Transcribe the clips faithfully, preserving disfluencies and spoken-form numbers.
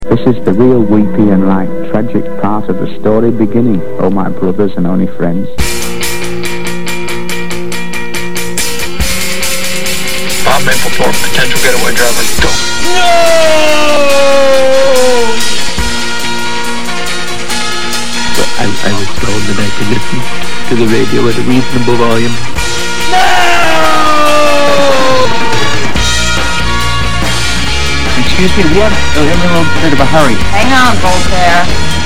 This is the real weepy and like tragic part of the story beginning, oh my brothers and only friends. Bob Mapplethorpe, potential getaway driver, go. No! But I, I was told that I could listen to the radio at a reasonable volume. No! Excuse me, what? Oh, in a little bit of a hurry. Hang on, Voltaire.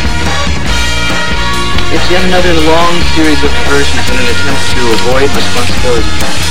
It's yet another long series of diversions in an attempt to avoid responsibility.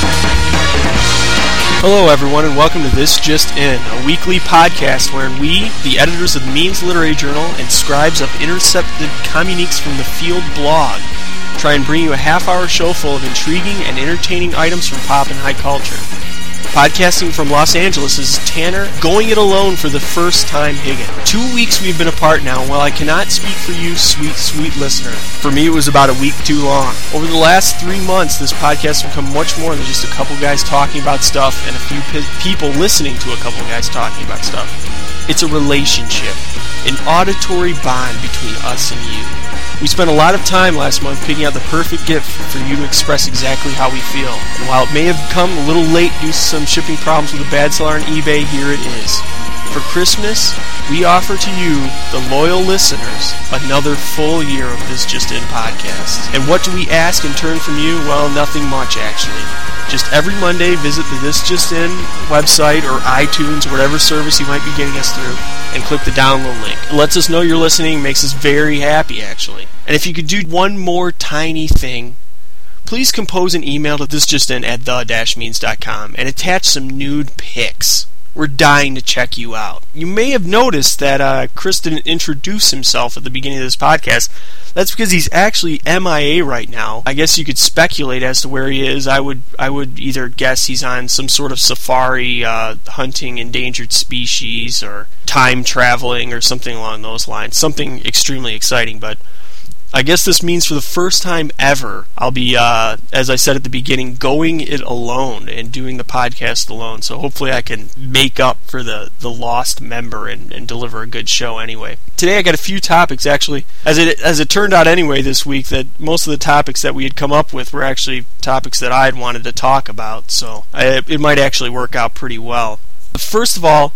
Hello, everyone, and welcome to This Just In, a weekly podcast wherein we, the editors of the Means Literary Journal and scribes of Intercepted Communiques from the Field blog, try and bring you a half-hour show full of intriguing and entertaining items from pop and high culture. Podcasting from Los Angeles is Tanner, going it alone for the first time Higgin. Two weeks we've been apart now, and while I cannot speak for you, sweet, sweet listener, for me it was about a week too long. Over the last three months, this podcast has become much more than just a couple guys talking about stuff and a few pe- people listening to a couple guys talking about stuff. It's a relationship, an auditory bond between us and you. We spent a lot of time last month picking out the perfect gift for you to express exactly how we feel. And while it may have come a little late due to some shipping problems with a bad seller on eBay, here it is. For Christmas, we offer to you, the loyal listeners, another full year of This Just In podcast. And what do we ask in turn from you? Well, nothing much, actually. Just every Monday, visit the This Just In website or iTunes, or whatever service you might be getting us through, and click the download link. It lets us know you're listening, makes us very happy, actually. And if you could do one more tiny thing, please compose an email to thisjustin at the dash means dot com and attach some nude pics. We're dying to check you out. You may have noticed that uh, Chris didn't introduce himself at the beginning of this podcast. That's because he's actually M I A right now. I guess you could speculate as to where he is. I would I would either guess he's on some sort of safari uh, hunting endangered species or time traveling or something along those lines. Something extremely exciting, but I guess this means for the first time ever, I'll be, uh, as I said at the beginning, going it alone and doing the podcast alone. So hopefully I can make up for the, the lost member and, and deliver a good show anyway. Today I got a few topics, actually. As it as it turned out anyway this week, that most of the topics that we had come up with were actually topics that I had wanted to talk about. So I, it might actually work out pretty well. First of all,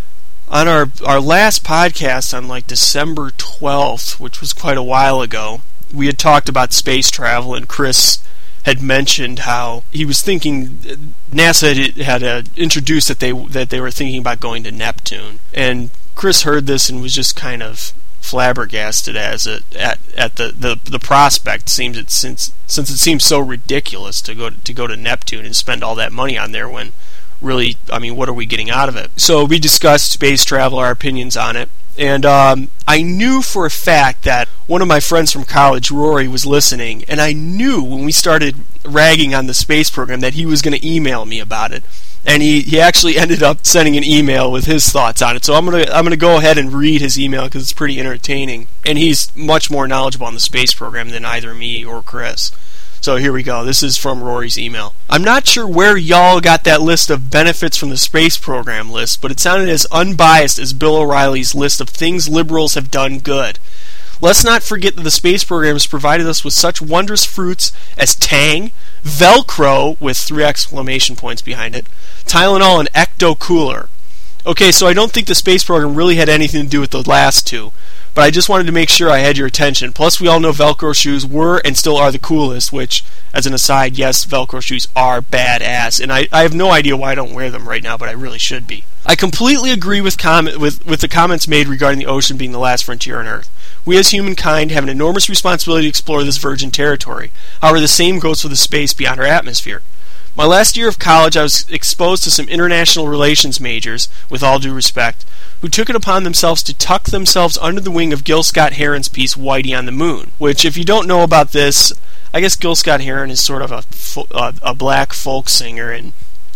on our, our last podcast on like December twelfth, which was quite a while ago, we had talked about space travel, and Chris had mentioned how he was thinking NASA had, had uh, introduced that they that they were thinking about going to Neptune, and Chris heard this and was just kind of flabbergasted as it at at the, the, the prospect. Seems it since since it seems so ridiculous to go to go to Neptune and spend all that money on there when really, I mean, what are we getting out of it? So we discussed space travel, our opinions on it, and um, I knew for a fact that one of my friends from college, Rory, was listening, and I knew when we started ragging on the space program that he was going to email me about it, and he, he actually ended up sending an email with his thoughts on it. So I'm gonna I'm gonna go ahead and read his email because it's pretty entertaining, and he's much more knowledgeable on the space program than either me or Chris. So here we go. This is from Rory's email. I'm not sure where y'all got that list of benefits from the space program list, but it sounded as unbiased as Bill O'Reilly's list of things liberals have done good. Let's not forget that the space program has provided us with such wondrous fruits as Tang, Velcro, with three exclamation points behind it, Tylenol, and Ecto Cooler. Okay, so I don't think the space program really had anything to do with the last two, but I just wanted to make sure I had your attention. Plus, we all know Velcro shoes were and still are the coolest, which, as an aside, yes, Velcro shoes are badass, and I, I have no idea why I don't wear them right now, but I really should be. I completely agree with, comment, with, with the comments made regarding the ocean being the last frontier on Earth. We as humankind have an enormous responsibility to explore this virgin territory. However, the same goes for the space beyond our atmosphere. My last year of college, I was exposed to some international relations majors, with all due respect, who took it upon themselves to tuck themselves under the wing of Gil Scott-Heron's piece, Whitey on the Moon, which, if you don't know about this, I guess Gil Scott-Heron is sort of a, fo- uh, a black folk singer, and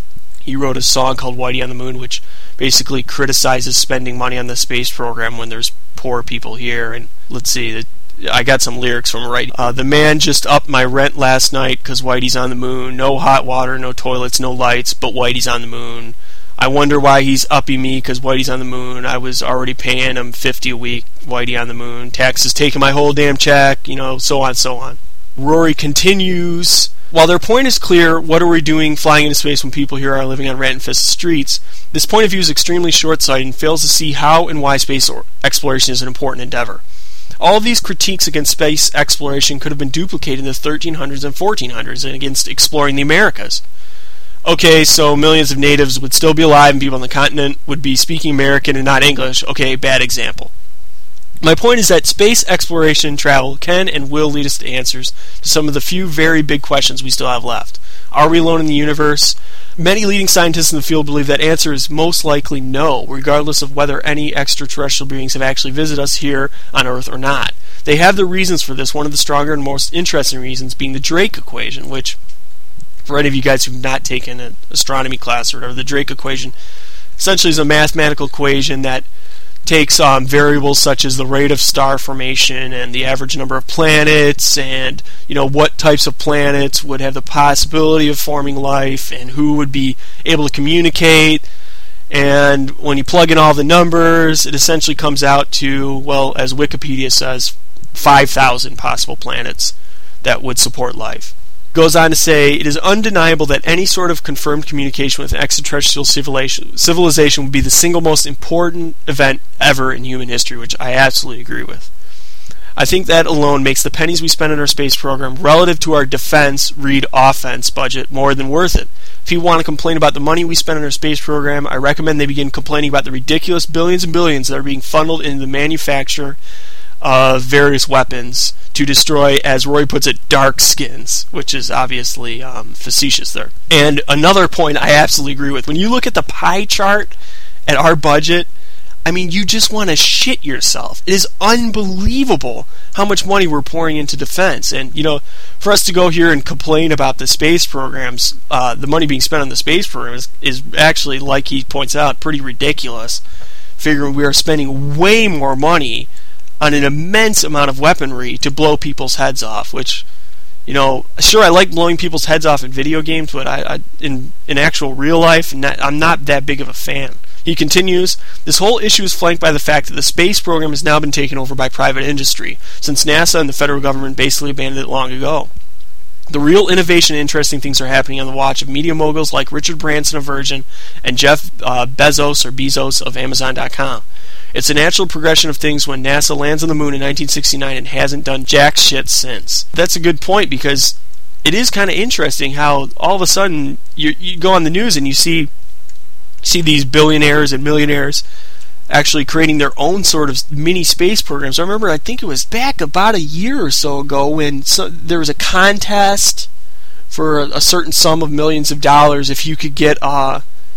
he wrote a song called Whitey on the Moon, which basically criticizes spending money on the space program when there's poor people here. And let's see, the I got some lyrics from right. Uh, the man just upped my rent last night because Whitey's on the moon. No hot water, no toilets, no lights, but Whitey's on the moon. I wonder why he's upping me because Whitey's on the moon. I was already paying him fifty a week, Whitey on the moon. Taxes taking my whole damn check, you know, so on, so on. Rory continues, while their point is clear, what are we doing flying into space when people here are living on rat-infested streets? This point of view is extremely short-sighted and fails to see how and why space exploration is an important endeavor. All of these critiques against space exploration could have been duplicated in the thirteen hundreds and fourteen hundreds and against exploring the Americas. Okay, so millions of natives would still be alive and people on the continent would be speaking American and not English. Okay, bad example. My point is that space exploration and travel can and will lead us to answers to some of the few very big questions we still have left. Are we alone in the universe? Many leading scientists in the field believe that answer is most likely no, regardless of whether any extraterrestrial beings have actually visited us here on Earth or not. They have their reasons for this, one of the stronger and most interesting reasons being the Drake equation, which, for any of you guys who've not taken an astronomy class or whatever, the Drake equation essentially is a mathematical equation that takes um, variables such as the rate of star formation and the average number of planets and, you know, what types of planets would have the possibility of forming life and who would be able to communicate. And when you plug in all the numbers, it essentially comes out to, well, as Wikipedia says, five thousand possible planets that would support life. Goes on to say, it is undeniable that any sort of confirmed communication with an extraterrestrial civilization, civilization would be the single most important event ever in human history, which I absolutely agree with. I think that alone makes the pennies we spend on our space program relative to our defense, read offense budget more than worth it. If you want to complain about the money we spend on our space program, I recommend they begin complaining about the ridiculous billions and billions that are being funneled into the manufacture of various weapons to destroy, as Roy puts it, dark skins, which is obviously um, facetious there. And another point I absolutely agree with. When you look at the pie chart at our budget, I mean, you just want to shit yourself. It is unbelievable how much money we're pouring into defense. And, you know, for us to go here and complain about the space programs, uh, the money being spent on the space program is, is actually, like he points out, pretty ridiculous. Figuring we are spending way more money on an immense amount of weaponry to blow people's heads off, which, you know, sure, I like blowing people's heads off in video games, but I, I in in actual real life, not, I'm not that big of a fan. He continues, this whole issue is flanked by the fact that the space program has now been taken over by private industry, since NASA and the federal government basically abandoned it long ago. The real innovation and interesting things are happening on the watch of media moguls like Richard Branson of Virgin and Jeff uh, Bezos or Bezos of Amazon dot com. It's a natural progression of things when NASA lands on the moon in nineteen sixty-nine and hasn't done jack shit since. That's a good point, because it is kind of interesting how all of a sudden you, you go on the news and you see see these billionaires and millionaires actually creating their own sort of mini space programs. I remember, I think it was back about a year or so ago when so, there was a contest for a, a certain sum of millions of dollars if you could get uh,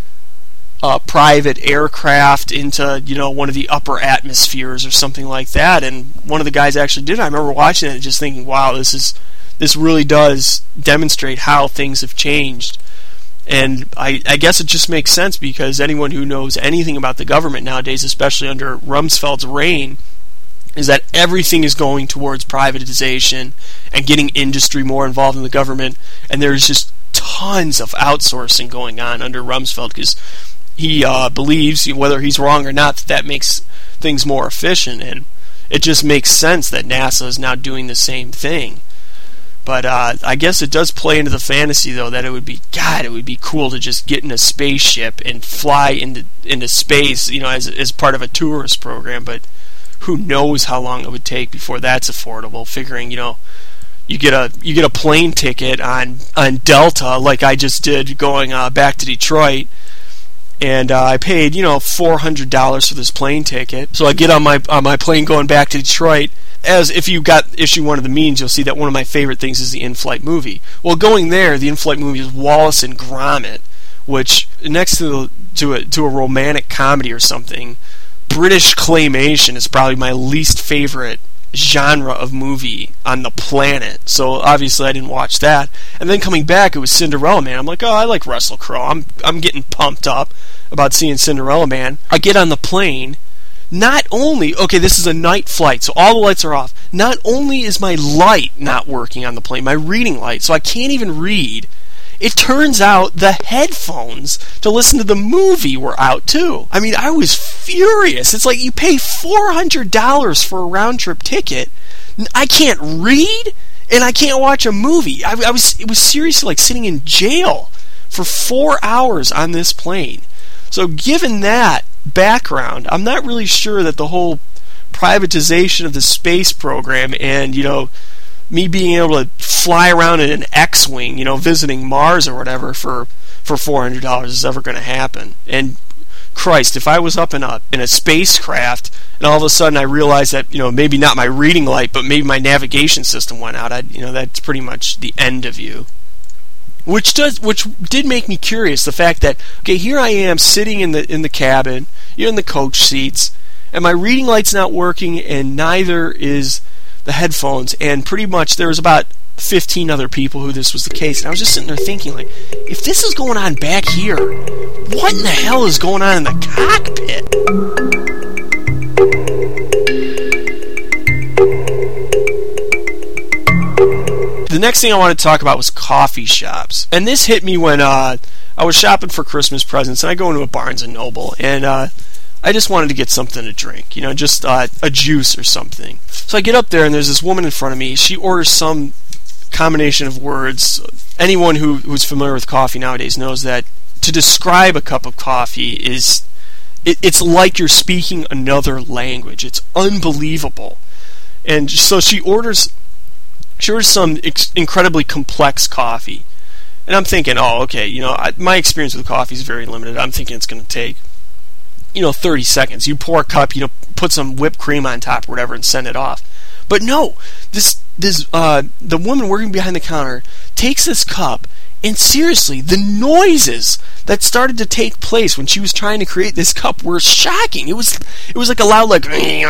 a private aircraft into, you know, one of the upper atmospheres or something like that. And one of the guys actually did it. I remember watching it and just thinking, wow, this is this really does demonstrate how things have changed. And I, I guess it just makes sense, because anyone who knows anything about the government nowadays, especially under Rumsfeld's reign, is that everything is going towards privatization and getting industry more involved in the government. And there's just tons of outsourcing going on under Rumsfeld, because he uh, believes, whether he's wrong or not, that that makes things more efficient. And it just makes sense that NASA is now doing the same thing. But uh, I guess it does play into the fantasy, though, that it would be, God, it would be cool to just get in a spaceship and fly into into space, you know, as as part of a tourist program. But who knows how long it would take before that's affordable? Figuring, you know, you get a you get a plane ticket on on Delta, like I just did, going uh, back to Detroit, and uh, I paid, you know, four hundred dollars for this plane ticket. So I get on my on my plane going back to Detroit. As if you got issue one of the means, you'll see that one of my favorite things is the in-flight movie. Well, going there, the in-flight movie is Wallace and Gromit, which next to the, to a to a romantic comedy or something, British claymation is probably my least favorite genre of movie on the planet. So obviously I didn't watch that. And then coming back, it was Cinderella Man. I'm like, oh, I like Russell Crowe. I'm I'm getting pumped up about seeing Cinderella Man. I get on the plane. Not only, okay, this is a night flight, so all the lights are off. Not only is my light not working on the plane, my reading light, so I can't even read. It turns out the headphones to listen to the movie were out too. I mean, I was furious. It's like you pay four hundred dollars for a round-trip ticket. I can't read, and I can't watch a movie. I, I was it was seriously like sitting in jail for four hours on this plane. So given that background, I'm not really sure that the whole privatization of the space program and, you know, me being able to fly around in an X-Wing, you know, visiting Mars or whatever for, for four hundred dollars is ever going to happen. And Christ, if I was up in a in a spacecraft and all of a sudden I realized that, you know, maybe not my reading light, but maybe my navigation system went out, I'd, you know, that's pretty much the end of you. Which does, which did make me curious, the fact that, okay, here I am sitting in the in the cabin, you're in the coach seats, and my reading light's not working, and neither is the headphones, and pretty much there was about fifteen other people who this was the case, and I was just sitting there thinking, like, if this is going on back here, what in the hell is going on in the cockpit? The next thing I wanted to talk about was coffee shops. And this hit me when uh, I was shopping for Christmas presents, and I go into a Barnes and Noble, and uh, I just wanted to get something to drink, you know, just uh, a juice or something. So I get up there, and there's this woman in front of me. She orders some combination of words. Anyone who, who's familiar with coffee nowadays knows that to describe a cup of coffee is, it, it's like you're speaking another language. It's unbelievable. And so she orders... Sure, some ex- incredibly complex coffee. And I'm thinking, oh, okay, you know, I, my experience with coffee is very limited. I'm thinking it's going to take, you know, thirty seconds. You pour a cup, you know, put some whipped cream on top or whatever and send it off. But no, this, this, uh, the woman working behind the counter takes this cup, and seriously, the noises that started to take place when she was trying to create this cup were shocking. It was it was like a loud, like,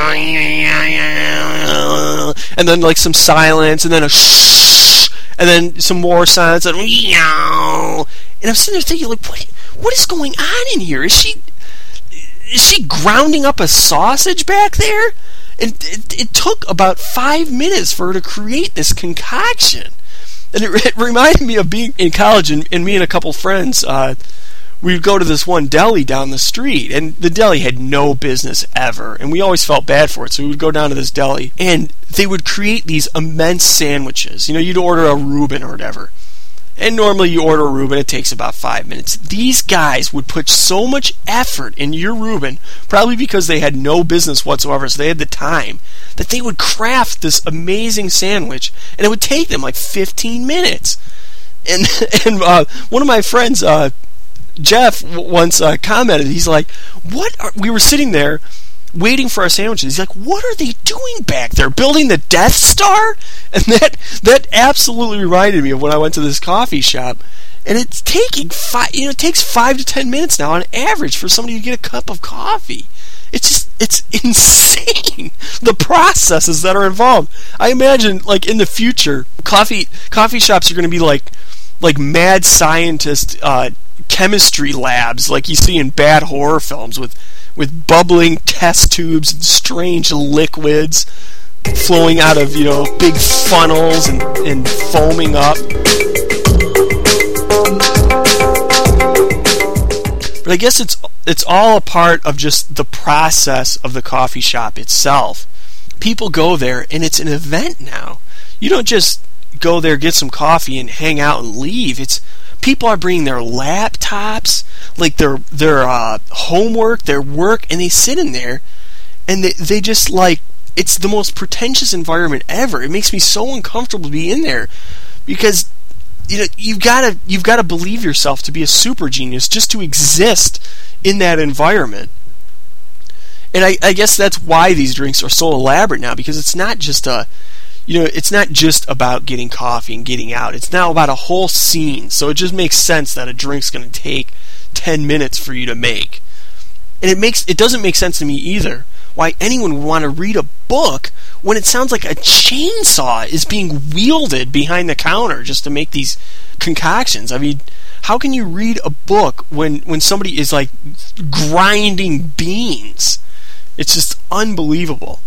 and then like some silence, and then a shh, and then some more silence, and and I'm sitting there thinking, like, what what is going on in here? Is she is she grounding up a sausage back there? And it, it took about five minutes for her to create this concoction. And it, it reminded me of being in college, and, and me and a couple friends, uh, we would go to this one deli down the street, and the deli had no business ever, and we always felt bad for it, so we would go down to this deli, and they would create these immense sandwiches. You know, you'd order a Reuben or whatever, and normally you order a Reuben, it takes about five minutes. These guys would put so much effort in your Reuben, probably because they had no business whatsoever, so they had the time, that they would craft this amazing sandwich, and it would take them like fifteen minutes. And and uh, one of my friends, uh, Jeff, once uh, commented, he's like, what are, we were sitting there waiting for our sandwiches. He's like, what are they doing back there? Building the Death Star? And that that absolutely reminded me of when I went to this coffee shop. And it's taking five, you know, it takes five to ten minutes now on average for somebody to get a cup of coffee. It's just, it's insane, the processes that are involved. I imagine, like, in the future, coffee coffee shops are going to be like, like mad scientist uh, chemistry labs, like you see in bad horror films, with with bubbling test tubes and strange liquids flowing out of, you know, big funnels and, and foaming up. But I guess it's it's all a part of just the process of the coffee shop itself. People go there, and it's an event now. You don't just go there, get some coffee, and hang out and leave. It's people are bringing their laptops, like their their uh, homework, their work, and they sit in there, and they they just, like, it's the most pretentious environment ever. It makes me so uncomfortable to be in there, because, you know, you've got to you've got to believe yourself to be a super genius just to exist in that environment. And I, I guess that's why these drinks are so elaborate now, because it's not just a, you know, it's not just about getting coffee and getting out. It's now about a whole scene. So it just makes sense that a drink's going to take ten minutes for you to make. And it makes it doesn't make sense to me either why anyone would want to read a book when it sounds like a chainsaw is being wielded behind the counter just to make these concoctions. I mean, how can you read a book when, when somebody is, like, grinding beans? It's just unbelievable.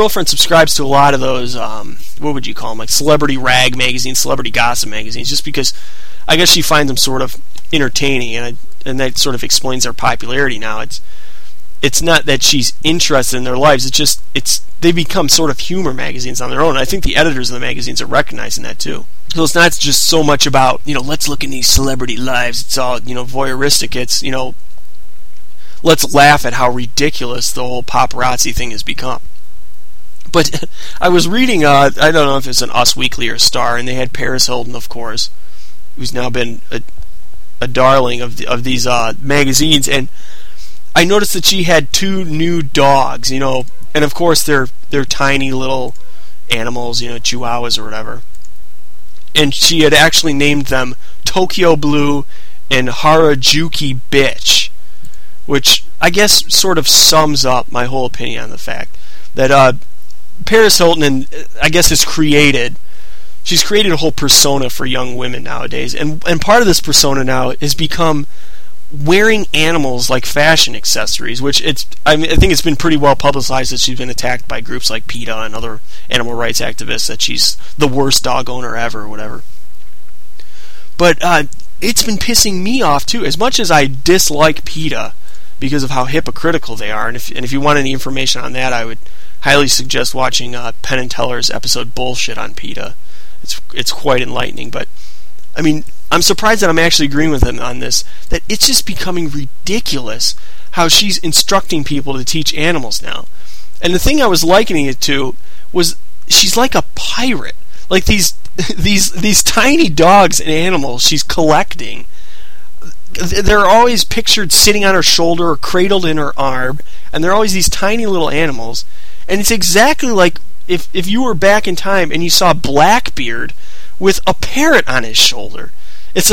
girlfriend subscribes to a lot of those, um, what would you call them, like celebrity rag magazines, celebrity gossip magazines, just because I guess she finds them sort of entertaining, and I, and that sort of explains their popularity now. It's it's not that she's interested in their lives, it's just it's they become sort of humor magazines on their own. I think the editors of the magazines are recognizing that too. So it's not just so much about, you know, let's look in these celebrity lives, it's all, you know, voyeuristic. It's, you know, let's laugh at how ridiculous the whole paparazzi thing has become. But I was reading, uh, I don't know if it's an Us Weekly or Star, and they had Paris Hilton, of course, who's now been a, a darling of the, of these uh, magazines, and I noticed that she had two new dogs, you know, and of course they're they're tiny little animals, you know, chihuahuas or whatever. And she had actually named them Tokyo Blue and Harajuki Bitch, which I guess sort of sums up my whole opinion on the fact that uh, Paris Hilton, and I guess, has created, she's created a whole persona for young women nowadays, and and part of this persona now has become wearing animals like fashion accessories, which it's I, mean, I think it's been pretty well publicized that she's been attacked by groups like PETA and other animal rights activists, that she's the worst dog owner ever or whatever. But uh, it's been pissing me off too, as much as I dislike PETA because of how hypocritical they are. And if and if you want any information on that, I would highly suggest watching uh, Penn and Teller's episode Bullshit on PETA. It's it's quite enlightening. But I mean, I'm surprised that I'm actually agreeing with him on this, that it's just becoming ridiculous how she's instructing people to teach animals now. And the thing I was likening it to was she's like a pirate. Like these these these tiny dogs and animals she's collecting, they're always pictured sitting on her shoulder or cradled in her arm, and they're always these tiny little animals. And it's exactly like if, if you were back in time and you saw Blackbeard with a parrot on his shoulder. It's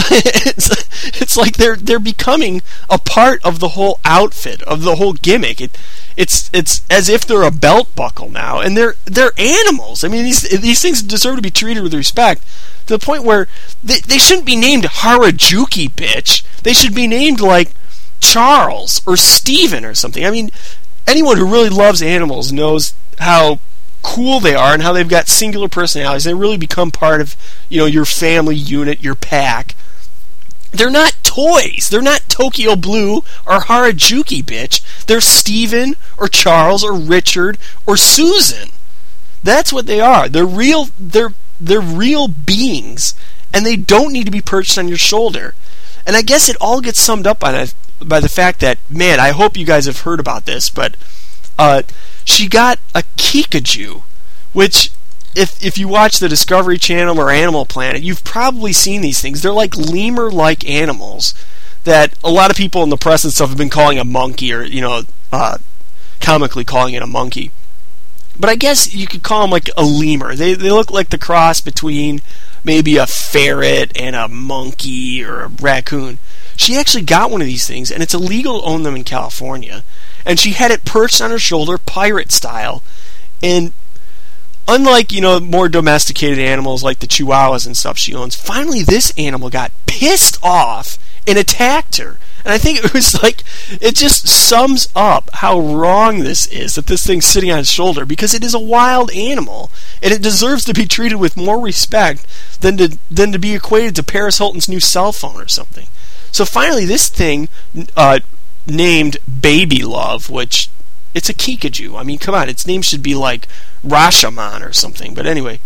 it's it's like they're they're becoming a part of the whole outfit, of the whole gimmick. It it's it's as if they're a belt buckle now, and they're they're animals. I mean, these these things deserve to be treated with respect, to the point where they they shouldn't be named Harajuki Bitch. They should be named like Charles or Steven or something. I mean, anyone who really loves animals knows how cool they are and how they've got singular personalities. They really become part of, you know, your family unit, your pack. They're not toys. They're not Tokyo Blue or Harajuki Bitch. They're Steven or Charles or Richard or Susan. That's what they are. They're real. They're they're real beings, and they don't need to be perched on your shoulder. And I guess it all gets summed up by that, by the fact that, man, I hope you guys have heard about this, but uh, she got a Kinkajou, which, if if you watch the Discovery Channel or Animal Planet, you've probably seen these things. They're like lemur-like animals that a lot of people in the press and stuff have been calling a monkey, or, you know, uh, comically calling it a monkey. But I guess you could call them like a lemur. They they look like the cross between maybe a ferret and a monkey or a raccoon. She actually got one of these things, and it's illegal to own them in California. And she had it perched on her shoulder, pirate style. And unlike, you know, more domesticated animals like the chihuahuas and stuff she owns, finally this animal got pissed off and attacked her. And I think it was like, it just sums up how wrong this is, that this thing's sitting on its shoulder, because it is a wild animal, and it deserves to be treated with more respect than to than to be equated to Paris Hilton's new cell phone or something. So finally this thing, uh, named Baby Love, which, it's a Kinkajou. I mean, come on, its name should be like Rashomon or something. But anyway,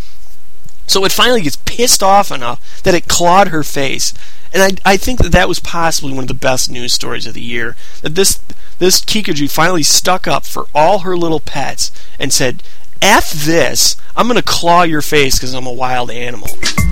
so it finally gets pissed off enough that it clawed her face. And I I think that that was possibly one of the best news stories of the year. That this this Kinkajou finally stuck up for all her little pets and said, F this, I'm going to claw your face because I'm a wild animal.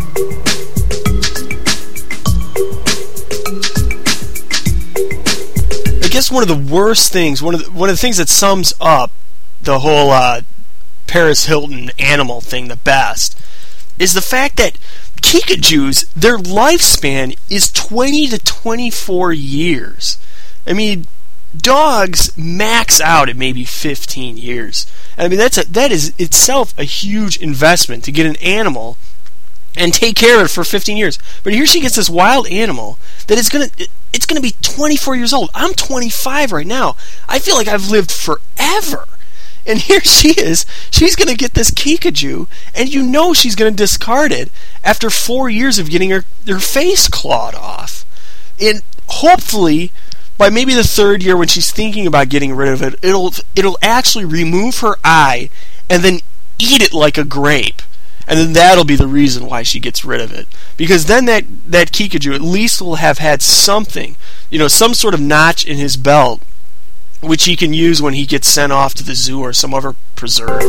I guess one of the worst things, one of the, one of the things that sums up the whole uh, Paris Hilton animal thing the best, is the fact that Kinkajous, their lifespan is twenty to twenty-four years. I mean, dogs max out at maybe fifteen years. I mean, that's a, that is itself a huge investment to get an animal and take care of it for fifteen years. But here she gets this wild animal that is gonna it's gonna be twenty-four years old. I'm twenty-five right now. I feel like I've lived forever. And here she is. She's going to get this Kikaju, and you know she's going to discard it after four years of getting her, her face clawed off. And hopefully, by maybe the third year when she's thinking about getting rid of it, it'll it'll actually remove her eye and then eat it like a grape. And then that'll be the reason why she gets rid of it. Because then that, that Kikaju at least will have had something, you know, some sort of notch in his belt, which he can use when he gets sent off to the zoo or some other preserve.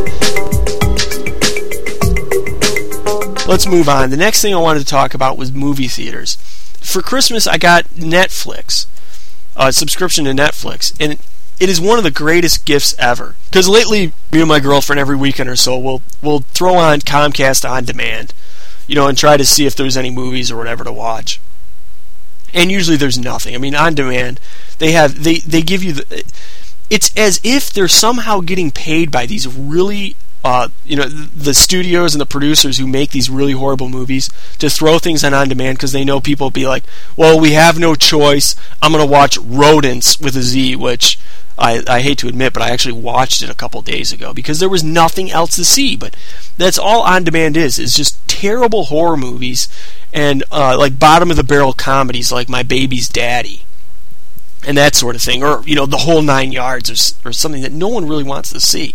Let's move on. The next thing I wanted to talk about was movie theaters. For Christmas, I got Netflix, a subscription to Netflix, and it is one of the greatest gifts ever. Because lately, me and my girlfriend every weekend or so will will throw on Comcast On Demand, you know, and try to see if there's any movies or whatever to watch. And usually there's nothing. I mean, On Demand, they have they they give you the. It's as if they're somehow getting paid by these really, uh, you know, the studios and the producers who make these really horrible movies to throw things on On Demand because they know people will be like, well, we have no choice. I'm going to watch Rodents with a Z, which I, I hate to admit, but I actually watched it a couple days ago because there was nothing else to see. But that's all On Demand is, is just terrible horror movies and uh, like bottom-of-the-barrel comedies like My Baby's Daddy and that sort of thing, or, you know, The Whole Nine Yards, or, or something that no one really wants to see.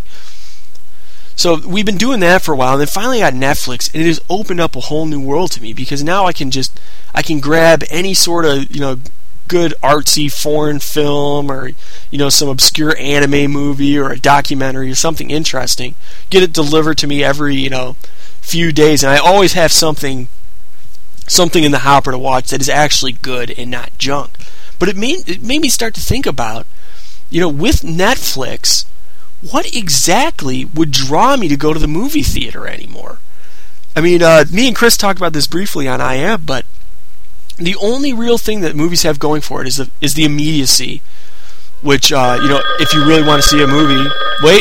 So we've been doing that for a while, and then finally got Netflix, and it has opened up a whole new world to me because now I can just I can grab any sort of, you know, good artsy foreign film or, you know, some obscure anime movie or a documentary or something interesting, get it delivered to me every, you know, few days, and I always have something something in the hopper to watch that is actually good and not junk. But it made it made me start to think about, you know, with Netflix, what exactly would draw me to go to the movie theater anymore? I mean, uh, me and Chris talked about this briefly on I Am, but the only real thing that movies have going for it is the, is the immediacy, which, uh, you know, if you really want to see a movie... Wait!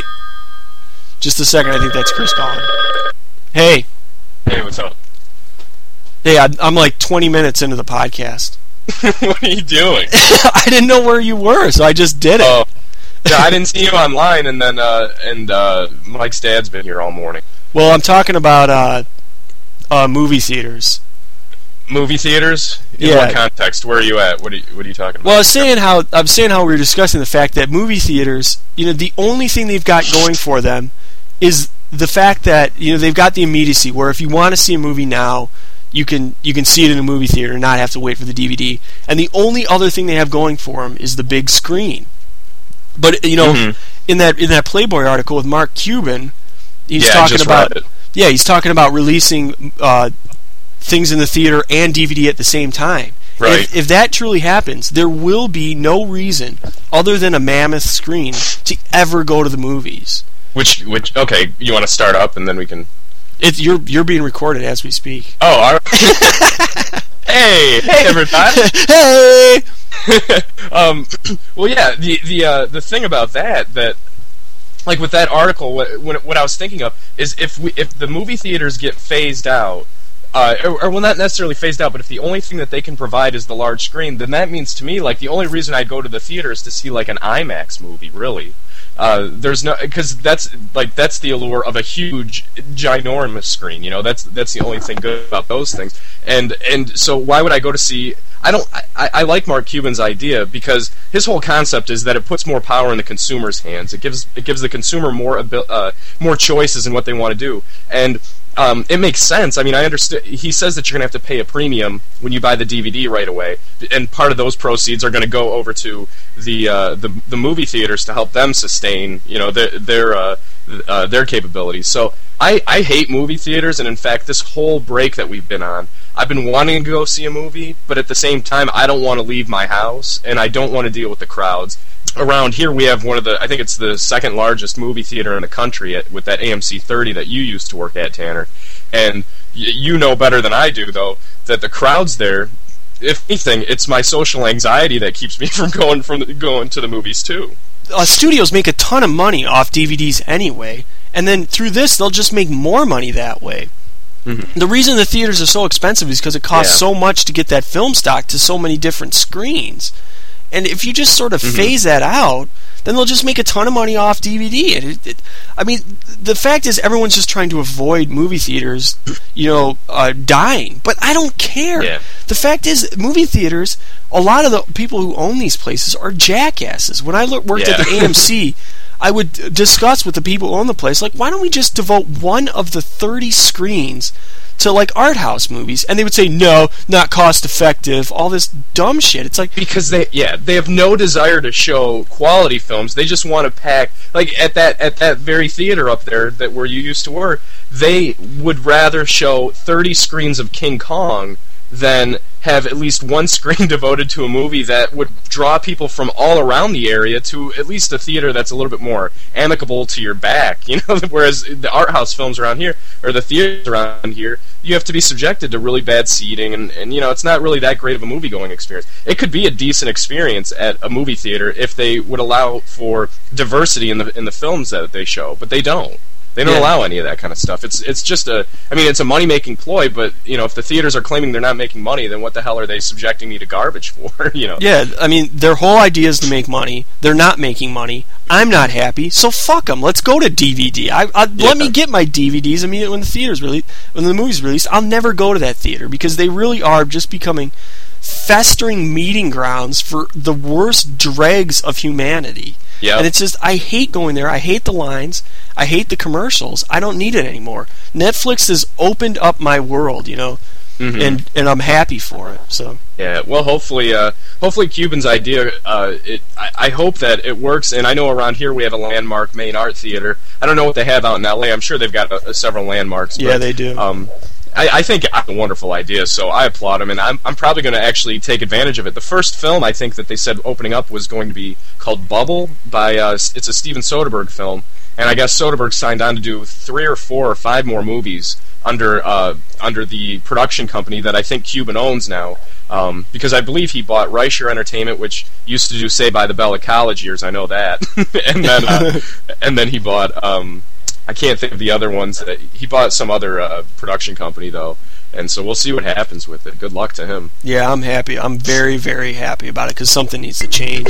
Just a second, I think that's Chris calling. Hey! Hey, what's up? Hey, I, I'm like twenty minutes into the podcast. What are you doing? I didn't know where you were, so I just did it. Oh, yeah, I didn't see you online, and then, uh, and, uh, Mike's dad's been here all morning. Well, I'm talking about, uh, uh, movie theaters. Movie theaters? In Yeah. what context? Where are you at? What are you, what are you talking about? Well, I was saying how I'm saying how we were discussing the fact that movie theaters, you know, the only thing they've got going for them is the fact that, you know, they've got the immediacy where if you want to see a movie now, you can you can see it in a movie theater and not have to wait for the D V D. And the only other thing they have going for them is the big screen. But, you know, mm-hmm. in that in that Playboy article with Mark Cuban, he's yeah, talking I just about read it. yeah, he's talking about releasing uh, things in the theater and D V D at the same time. Right. If, if that truly happens, there will be no reason other than a mammoth screen to ever go to the movies. Which which okay, you want to start up and then we can. It, you're you're being recorded as we speak. Oh, all right. hey, hey, everybody. Hey. um, well, yeah. The the uh, the thing about that that like with that article, what what I was thinking of is if we if the movie theaters get phased out. Uh, or, or well, not necessarily phased out, but if the only thing that they can provide is the large screen, then that means to me, like, the only reason I'd go to the theater is to see, like, an IMAX movie, really. Uh, there's no, because that's, like, that's the allure of a huge, ginormous screen, you know, that's that's the only thing good about those things. And, and so why would I go to see, I don't, I, I like Mark Cuban's idea, because his whole concept is that it puts more power in the consumer's hands. It gives, it gives the consumer more, abil- uh, more choices in what they want to do. And, Um, it makes sense. I mean, I understand. He says that you're going to have to pay a premium when you buy the D V D right away, and part of those proceeds are going to go over to the uh, the the movie theaters to help them sustain, you know, their their uh, uh, their capabilities. So I I hate movie theaters, and in fact, this whole break that we've been on, I've been wanting to go see a movie, but at the same time, I don't want to leave my house, and I don't want to deal with the crowds. Around here, we have one of the, I think it's the second largest movie theater in the country at, with that A M C thirty that you used to work at, Tanner. And y- you know better than I do, though, that the crowds there, if anything, it's my social anxiety that keeps me from going from the, going to the movies, too. Uh, studios make a ton of money off D V Ds anyway, and then through this, they'll just make more money that way. Mm-hmm. The reason the theaters are so expensive is because it costs yeah. so much to get that film stock to so many different screens. And if you just sort of mm-hmm. phase that out, then they'll just make a ton of money off D V D. And it, it, I mean, the fact is, everyone's just trying to avoid movie theaters, you know, uh, dying. But I don't care. Yeah. The fact is, movie theaters, a lot of the people who own these places are jackasses. When I look, worked Yeah. at the A M C, I would discuss with the people who own the place, like, why don't we just devote one of the thirty screens to, like, art house movies? And they would say, no, not cost effective, all this dumb shit. It's like, Because they, yeah, they have no desire to show quality films. They just want to pack, like at that at that very theater up there that where you used to work. They would rather show thirty screens of King Kong than have at least one screen devoted to a movie that would draw people from all around the area to at least a theater that's a little bit more amicable to your back, you know. Whereas the art house films around here, or the theaters around here, you have to be subjected to really bad seating, and, and you know, it's not really that great of a movie-going experience. It could be a decent experience at a movie theater if they would allow for diversity in the in the films that they show, but they don't. They don't Yeah. allow any of that kind of stuff. It's it's just a, I mean, it's a money-making ploy, but, you know, if the theaters are claiming they're not making money, then what the hell are they subjecting me to garbage for, you know? yeah, I mean, their whole idea is to make money. They're not making money. I'm not happy, so fuck them. Let's go to D V D. I, I, Yeah. Let me get my D V Ds immediately when the theater's released, when the movie's released. I'll never go to that theater because they really are just becoming festering meeting grounds for the worst dregs of humanity. Yep. And it's just, I hate going there. I hate the lines. I hate the commercials. I don't need it anymore. Netflix has opened up my world, you know, Mhm. and and I'm happy for it. So Yeah, well, hopefully, uh, hopefully Cuban's idea, uh, it, I, I hope that it works, and I know around here we have a landmark main art theater. I don't know what they have out in L A. I'm sure they've got uh, several landmarks. yeah, but, they do. Um, I, I think it's a wonderful idea, so I applaud him, and I'm, I'm probably going to actually take advantage of it. The first film I think that they said opening up was going to be called Bubble by, uh, it's a Steven Soderbergh film, and I guess Soderbergh signed on to do three or four or five more movies under uh, under the production company that I think Cuban owns now, um, because I believe he bought Reicher Entertainment, which used to do Saved by the Bell at college years, I know that, and then uh, and then he bought, um, I can't think of the other ones, that he bought some other uh, production company though, and so we'll see what happens with it. Good luck to him. Yeah, I'm happy. I'm very, very happy about it because something needs to change.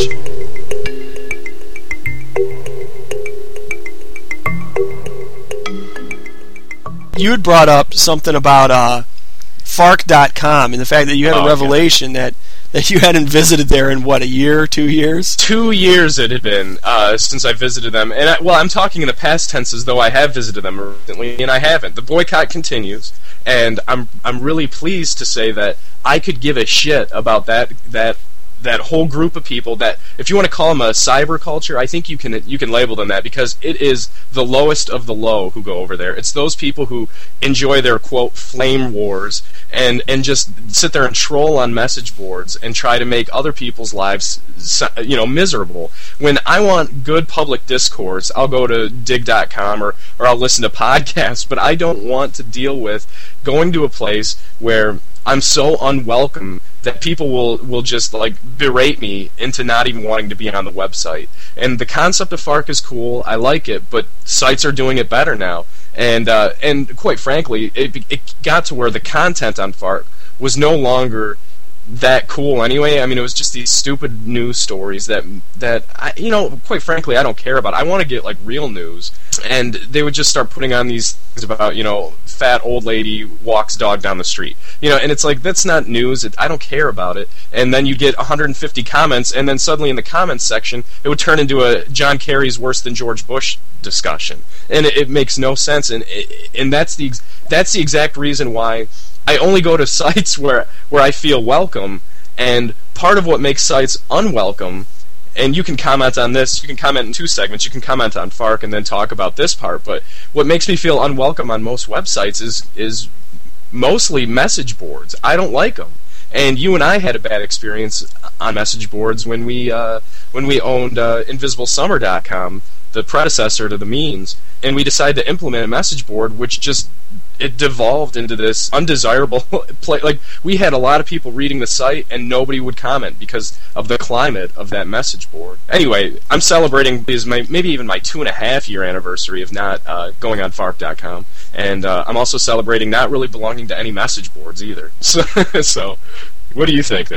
You had brought up something about uh, Fark dot com and the fact that you had Oh, a yeah. revelation that, that you hadn't visited there in, what, a year, two years? Two years it had been uh, since I visited them, and I, well, I'm talking in the past tense as though I have visited them recently, and I haven't. The boycott continues, and I'm I'm really pleased to say that I could give a shit about that that that whole group of people. That, if you want to call them a cyber culture, I think you can you can label them that, because it is the lowest of the low who go over there. It's those people who enjoy their, quote, flame wars and and just sit there and troll on message boards and try to make other people's lives, you know, miserable. When I want good public discourse, I'll go to dig dot com or or I'll listen to podcasts, but I don't want to deal with going to a place where I'm so unwelcome that people will, will just like berate me into not even wanting to be on the website. And the concept of Fark is cool. I like it, but sites are doing it better now. And uh, and quite frankly, it it got to where the content on Fark was no longer that cool anyway. I mean, it was just these stupid news stories that that I, you know, quite frankly, I don't care about. I want to get like real news, and they would just start putting on these things about, you know, fat old lady walks dog down the street, you know, and it's like, that's not news. It, I don't care about it. And then you get one hundred fifty comments, and then suddenly in the comments section, it would turn into a John Kerry's worse than George Bush discussion, and it, it makes no sense. And and that's the that's the exact reason why I only go to sites where where I feel welcome. And part of what makes sites unwelcome, and you can comment on this, you can comment in two segments, you can comment on Fark and then talk about this part, but what makes me feel unwelcome on most websites is is mostly message boards. I don't like them. And you and I had a bad experience on message boards when we uh, when we owned uh, Invisible Summer dot com, the predecessor to the Means, and we decided to implement a message board which just, it devolved into this undesirable play. Like, we had a lot of people reading the site and nobody would comment because of the climate of that message board. Anyway, I'm celebrating is my maybe even my two and a half year anniversary of not uh, going on Fark dot com, and uh, I'm also celebrating not really belonging to any message boards either. So, so what do you think there?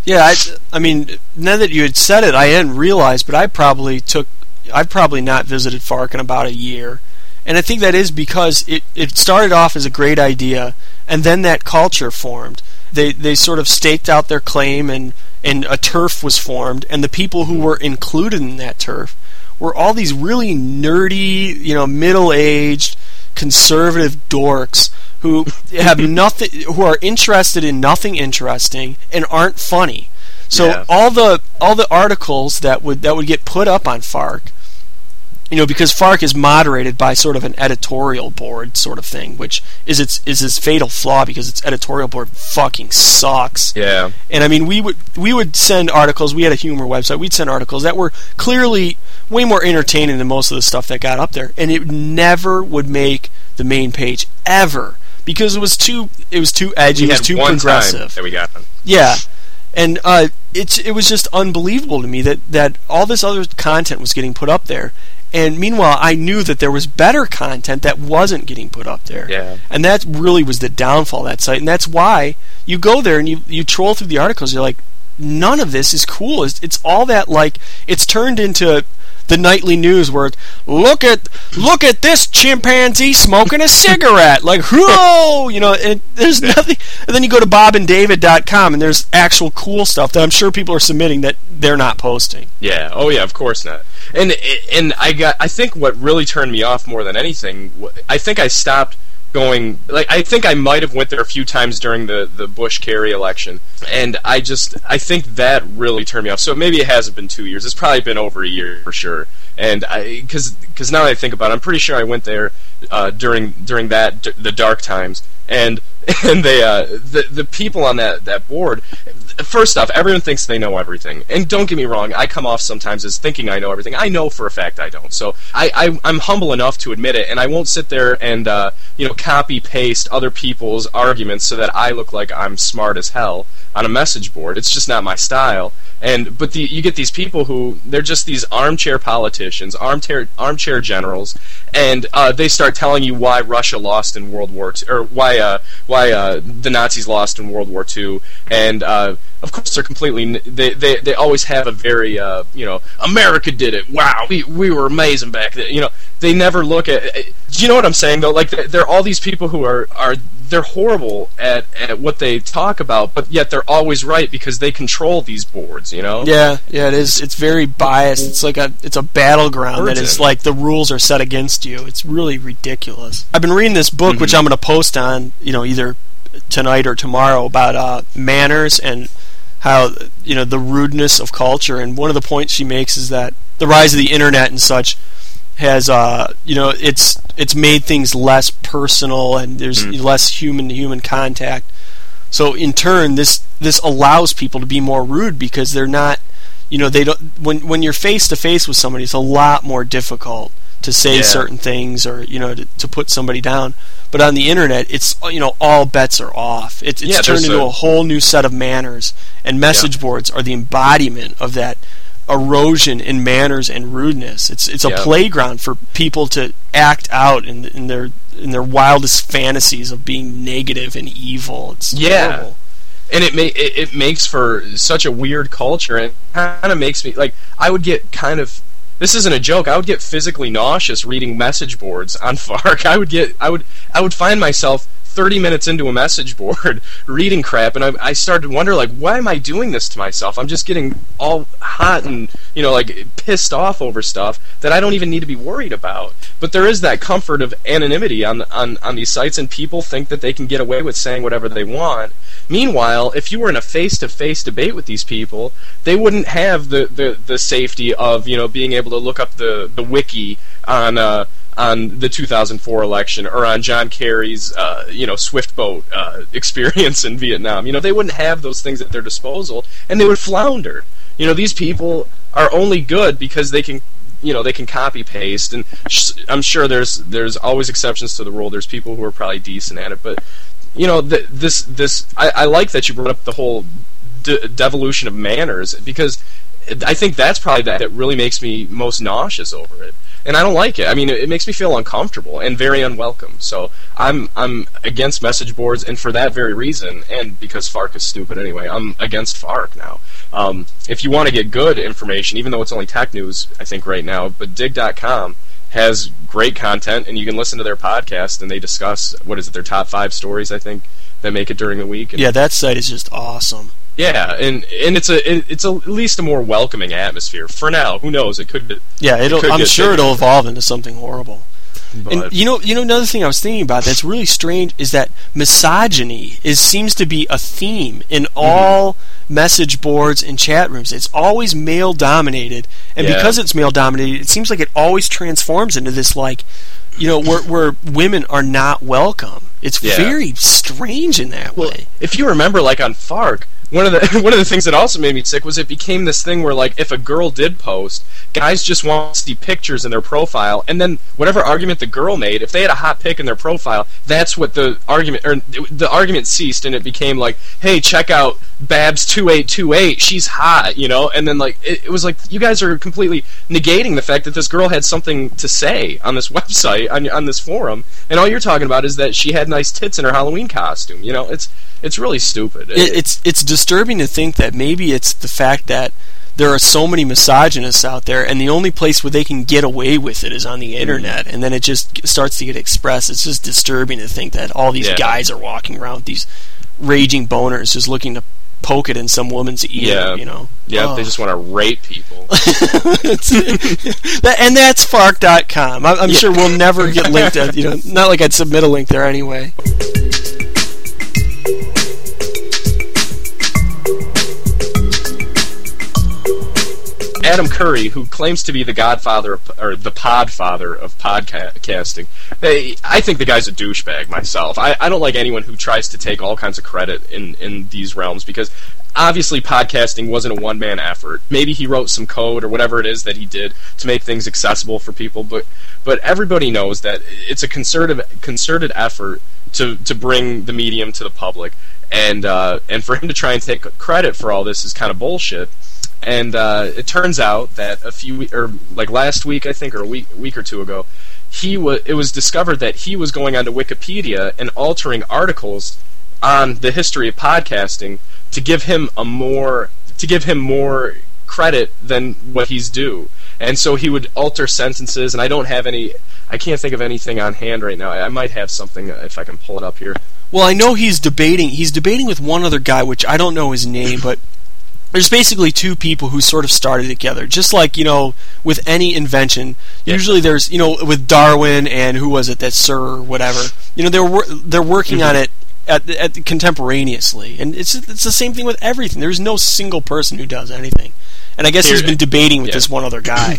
Yeah, I, I mean, now that you had said it, I hadn't realized, but I probably took, I've probably not visited FARC in about a year. And I think that is because it, it started off as a great idea, and then that culture formed. They they sort of staked out their claim, and, and a turf was formed, and the people who were included in that turf were all these really nerdy, you know, middle-aged, conservative dorks who have nothing, who are interested in nothing interesting and aren't funny. So Yeah. all the all the articles that would that would get put up on FARC, you know, because FARC is moderated by sort of an editorial board sort of thing, which is its is its fatal flaw because its editorial board fucking sucks. Yeah. And I mean, we would we would send articles. We had a humor website. We'd send articles that were clearly way more entertaining than most of the stuff that got up there, and it never would make the main page ever because it was too it was too edgy. We It was had too one progressive. time that we got them. Yeah. And uh, it's it was just unbelievable to me that, that all this other content was getting put up there. And meanwhile, I knew that there was better content that wasn't getting put up there. Yeah. And that really was the downfall of that site. And that's why you go there and you, you troll through the articles. You're like, none of this is cool. It's, it's all that, like, it's turned into the nightly news where it's, look at look at this chimpanzee smoking a cigarette, like, whoa, you know, and there's nothing. And then you go to bob and david dot com and there's actual cool stuff that I'm sure people are submitting that they're not posting. Yeah. Oh yeah. Of course not. And and I got. I think what really turned me off more than anything. I think I stopped going. Like I think I might have went there a few times during the the Bush Kerry election, and I just I think that really turned me off. So maybe it hasn't been two years. It's probably been over a year for sure. And I because because now that I think about it, I'm pretty sure I went there uh, during during that d- the dark times. And and they uh, the the people on that, that board. First off, everyone thinks they know everything, and don't get me wrong. I come off sometimes as thinking I know everything. I know for a fact I don't. So I, I I'm humble enough to admit it, and I won't sit there and uh, you know copy paste other people's arguments so that I look like I'm smart as hell on a message board. It's just not my style. And but the, you get these people who they're just these armchair politicians, armchair armchair generals, and uh, they start telling you why Russia lost in World War Two, or why uh, why uh, the Nazis lost in World War Two, and uh, of course they're completely they, they they always have a very uh, you know America did it, wow, we we were amazing back then, you know. They never look at. Do you know what I'm saying though? Like there are all these people who are are they're horrible at, at what they talk about, but yet they're always right because they control these boards. You know? Yeah, yeah, it is. It's very biased. It's like a it's a battleground that is like the rules are set against you. It's really ridiculous. I've been reading this book, mm-hmm. which I'm going to post on, you know, either tonight or tomorrow, about uh, manners and how, you know, the rudeness of culture. And one of the points she makes is that the rise of the internet and such has uh you know it's it's made things less personal and there's mm. less human to human contact. So in turn this this allows people to be more rude because they're not, you know, they don't when when you're face to face with somebody, it's a lot more difficult to say yeah. certain things or, you know, to, to put somebody down. But on the internet, it's, you know, all bets are off. It's, it's yeah, turned into a, a whole new set of manners, and message yeah. boards are the embodiment of that erosion in manners and rudeness. It's it's a yeah. playground for people to act out in, in their in their wildest fantasies of being negative and evil. It's yeah. horrible. And it, ma- it it makes for such a weird culture, and it kind of makes me, like, I would get kind of, this isn't a joke, I would get physically nauseous reading message boards on FARC. I would get, I would, I would find myself thirty minutes into a message board reading crap, and I, I started to wonder, like, why am I doing this to myself? I'm just getting all hot and, you know, like, pissed off over stuff that I don't even need to be worried about. But there is that comfort of anonymity on on, on these sites, and people think that they can get away with saying whatever they want. Meanwhile, if you were in a face-to-face debate with these people, they wouldn't have the, the, the safety of, you know, being able to look up the, the wiki on uh, on the two thousand four election or on John Kerry's uh, you know swift boat uh, experience in Vietnam. You know, they wouldn't have those things at their disposal, and they would flounder. You know, these people are only good because they can, you know, they can copy paste, and sh- I'm sure there's there's always exceptions to the rule. There's people who are probably decent at it, but you know, th- this this I, I like that you brought up the whole de- devolution of manners, because I think that's probably that that really makes me most nauseous over it. and I don't like it. I mean, it, it makes me feel uncomfortable and very unwelcome. So I'm I'm against message boards, and for that very reason, and because Fark is stupid anyway, I'm against Fark now. Um, if you want to get good information, even though it's only tech news, I think right now, but dig dot com has great content, and you can listen to their podcast, and they discuss, what is it, their top five stories, I think, that make it during the week. And yeah, that site is just awesome. Yeah, and and it's a it, it's a, at least a more welcoming atmosphere for now. Who knows? It could. Be, yeah, it'll. It could I'm sure bigger. it'll evolve into something horrible. But, and you know, you know, another thing I was thinking about that's really strange is that misogyny is seems to be a theme in all mm-hmm. message boards and chat rooms. It's always male dominated, and yeah. because it's male dominated, it seems like it always transforms into this like, you know, where where women are not welcome. It's yeah. very strange in that well, way. If you remember, like on Fark, one of the one of the things that also made me sick was it became this thing where, like, if a girl did post, guys just want to see pictures in their profile, and then whatever argument the girl made, if they had a hot pic in their profile, that's what the argument or the argument ceased, and it became like, hey, check out Babs two eight two eight, she's hot, you know, and then like it, it was like you guys are completely negating the fact that this girl had something to say on this website on on this forum, and all you're talking about is that she had nice tits in her Halloween costume. You know, it's it's really stupid. It, it's it's disturbing to think that maybe it's the fact that there are so many misogynists out there, and the only place where they can get away with it is on the internet, and then it just starts to get expressed. It's just disturbing to think that all these yeah. guys are walking around with these raging boners just looking to poke it in some woman's ear, yeah. you know. Yeah, oh. They just want to rape people. that, and that's Fark dot com. I'm, I'm yeah. sure we'll never get linked at, you know, not like I'd submit a link there anyway. Adam Curry, who claims to be the godfather of, or the podfather of podcasting, they, I think the guy's a douchebag myself. I, I don't like anyone who tries to take all kinds of credit in, in these realms, because obviously podcasting wasn't a one-man effort. Maybe he wrote some code or whatever it is that he did to make things accessible for people, but but everybody knows that it's a concerted concerted effort to, to bring the medium to the public, and uh, and for him to try and take credit for all this is kind of bullshit. And uh, it turns out that a few, or like last week, I think, or a week, week or two ago, he was. It was discovered that he was going onto Wikipedia and altering articles on the history of podcasting to give him a more, to give him more credit than what he's due. And so he would alter sentences, and I don't have any. I can't think of anything on hand right now. I might have something if I can pull it up here. Well, I know he's debating. He's debating with one other guy, which I don't know his name, but. There's basically two people who sort of started together. Just like, you know, with any invention, yeah. usually there's, you know, with Darwin and who was it, that Sir or whatever. You know, they're wor- they're working mm-hmm. on it at, at contemporaneously, and it's it's the same thing with everything. There's no single person who does anything. And I guess Here, he's been debating with yeah. this one other guy.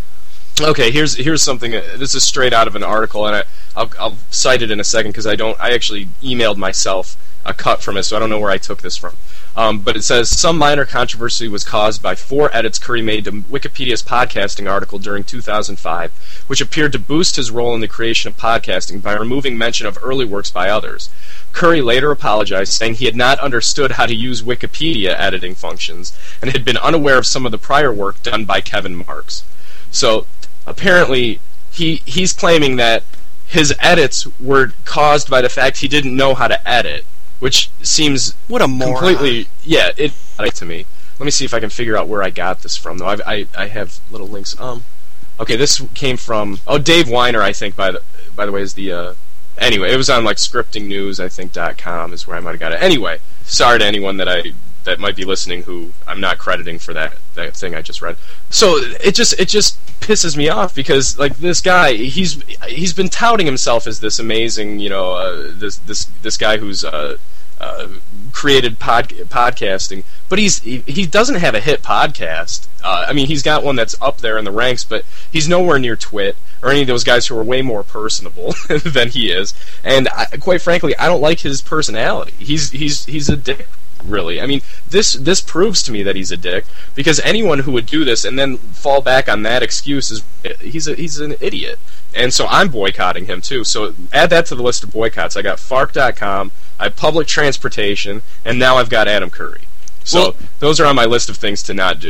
Okay, here's here's something. Uh, this is straight out of an article, and I I'll, I'll cite it in a second because I don't. I actually emailed myself a cut from it, so I don't know where I took this from. Um, but it says, some minor controversy was caused by four edits Curry made to Wikipedia's podcasting article during two thousand five, which appeared to boost his role in the creation of podcasting by removing mention of early works by others. Curry later apologized, saying he had not understood how to use Wikipedia editing functions and had been unaware of some of the prior work done by Kevin Marks. So, apparently, he he's claiming that his edits were caused by the fact he didn't know how to edit. Which seems what a moron. completely yeah it to me. Let me see if I can figure out where I got this from though. I've, I I have little links. Um, okay, this came from oh Dave Weiner, I think by the by the way is the uh, anyway it was on like scripting news I think dot com is where I might have got it. Anyway, sorry to anyone that I that might be listening who I'm not crediting for that that thing I just read. So it just it just pisses me off because like this guy he's he's been touting himself as this amazing you know uh, this this this guy who's uh, uh, created pod, podcasting, but he's he, he doesn't have a hit podcast. Uh, I mean he's got one that's up there in the ranks, but he's nowhere near Twit or any of those guys who are way more personable than he is. And I, quite frankly, I don't like his personality. He's he's he's a dick. Really, I mean, this this proves to me that he's a dick because anyone who would do this and then fall back on that excuse is he's a, he's an idiot, and so I'm boycotting him too. So add that to the list of boycotts. I got Fark dot com, I have Public Transportation, and now I've got Adam Curry. So well, those are on my list of things to not do.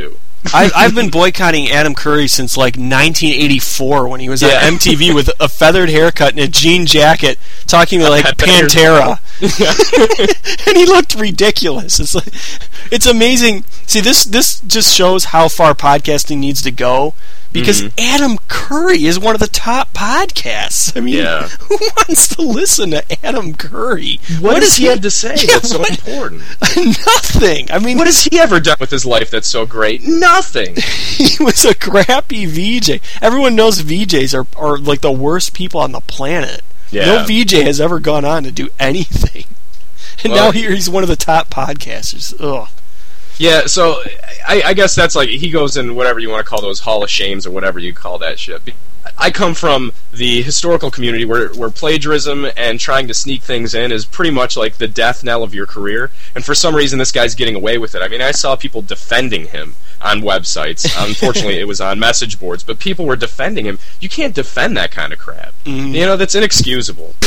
I, I've been boycotting Adam Curry since like nineteen eighty-four when he was Yeah. on M T V with a feathered haircut and a jean jacket, talking to like Pantera, and he looked ridiculous. It's like, it's amazing. See, this this just shows how far podcasting needs to go. Because mm-hmm. Adam Curry is one of the top podcasts. I mean, yeah. who wants to listen to Adam Curry? What, what does he, he have to say yeah, that's so what, important? Nothing. I mean, what has he ever done with his life that's so great? Nothing. He was a crappy V J. Everyone knows V Js are, are like the worst people on the planet. Yeah. No V J has ever gone on to do anything. And well, now here he's one of the top podcasters. Ugh. Yeah, so I, I guess that's like, he goes in whatever you want to call those Hall of Shames or whatever you call that shit. I come from the historical community where, where plagiarism and trying to sneak things in is pretty much like the death knell of your career. And for some reason, this guy's getting away with it. I mean, I saw people defending him on websites. Unfortunately, it was on message boards, but people were defending him. You can't defend that kind of crap. Mm. You know, that's inexcusable.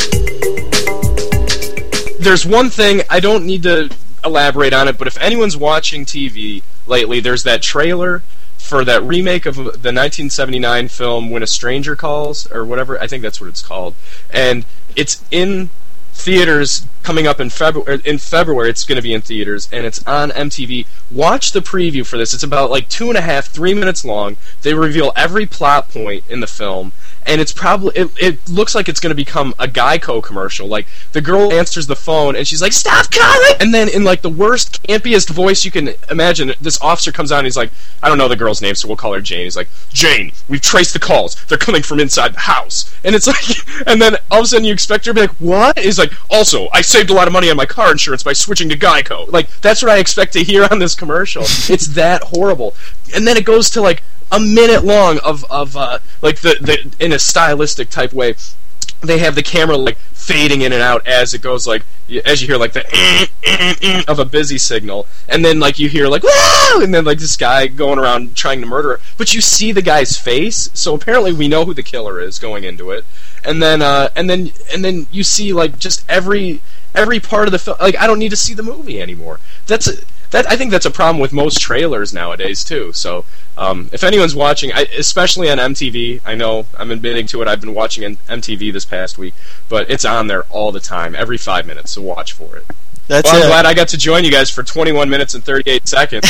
There's one thing, I don't need to elaborate on it, but if anyone's watching T V lately, there's that trailer for that remake of the nineteen seventy-nine film When a Stranger Calls, or whatever, I think that's what it's called, and it's in theaters coming up in February. In February, it's going to be in theaters, and it's on M T V. Watch the preview for this. It's about like two and a half, three minutes long. They reveal every plot point in the film, and it's probably it, it looks like it's going to become a Geico commercial. Like, the girl answers the phone, and she's like, "Stop calling!" And then in like the worst, campiest voice you can imagine, this officer comes on, and he's like, I don't know the girl's name, so we'll call her Jane. He's like, "Jane, we've traced the calls. They're coming from inside the house." And it's like, and then all of a sudden you expect her to be like, "What?" He's like, "Also, I saved a lot of money on my car insurance by switching to Geico." Like, that's what I expect to hear on this commercial. It's that horrible. And then it goes to like a minute long of of uh, like the, the in a stylistic type way. They have the camera like fading in and out as it goes, like as you hear like the eh, eh, eh, of a busy signal, and then like you hear like woo, and then like this guy going around trying to murder her, but you see the guy's face, so apparently we know who the killer is going into it, and then uh, and then and then you see like just every every part of the film. Like, I don't need to see the movie anymore. That's a, that I think that's a problem with most trailers nowadays too. So um, if anyone's watching, I, especially on M T V, I know I'm admitting to it. I've been watching M T V this past week, but it's on there all the time, every five minutes. So watch for it. That's well, I'm it. glad I got to join you guys for twenty-one minutes and thirty-eight seconds.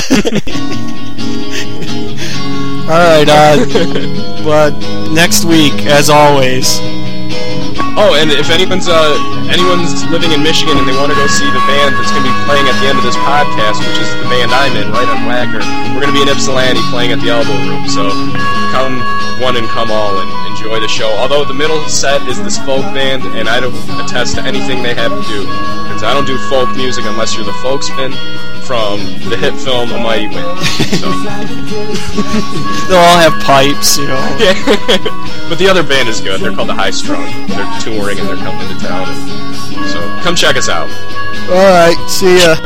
All right. Uh, well, next week, as always. Oh, and if anyone's uh, anyone's living in Michigan and they want to go see the band that's going to be playing at the end of this podcast, which is the band I'm in, right on Wagner, we're going to be in Ypsilanti playing at the Elbow Room. So come one and come all and enjoy the show. Although the middle set is this folk band, and I don't attest to anything they have to do, because I don't do folk music unless you're the folksman from the hit film A Mighty Wind. So. They'll all have pipes, you know. Yeah. But the other band is good. They're called the High Strung. They're touring and they're coming to town. And so come check us out. All right. See ya.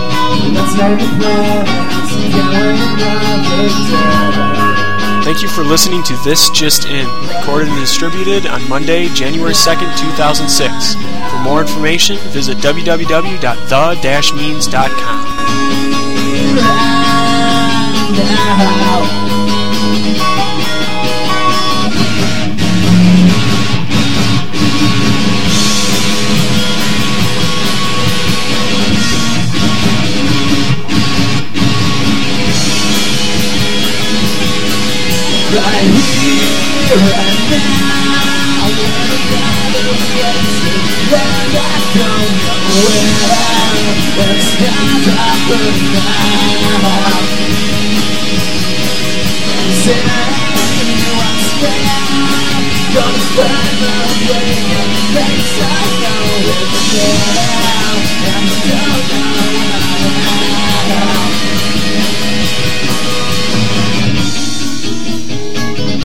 Thank you for listening to This Just In, recorded and distributed on Monday, January second, two thousand six. For more information, visit w w w dot the dash means dot com. Right here and now, we're gonna get to where I don't know where. Let's start up and now.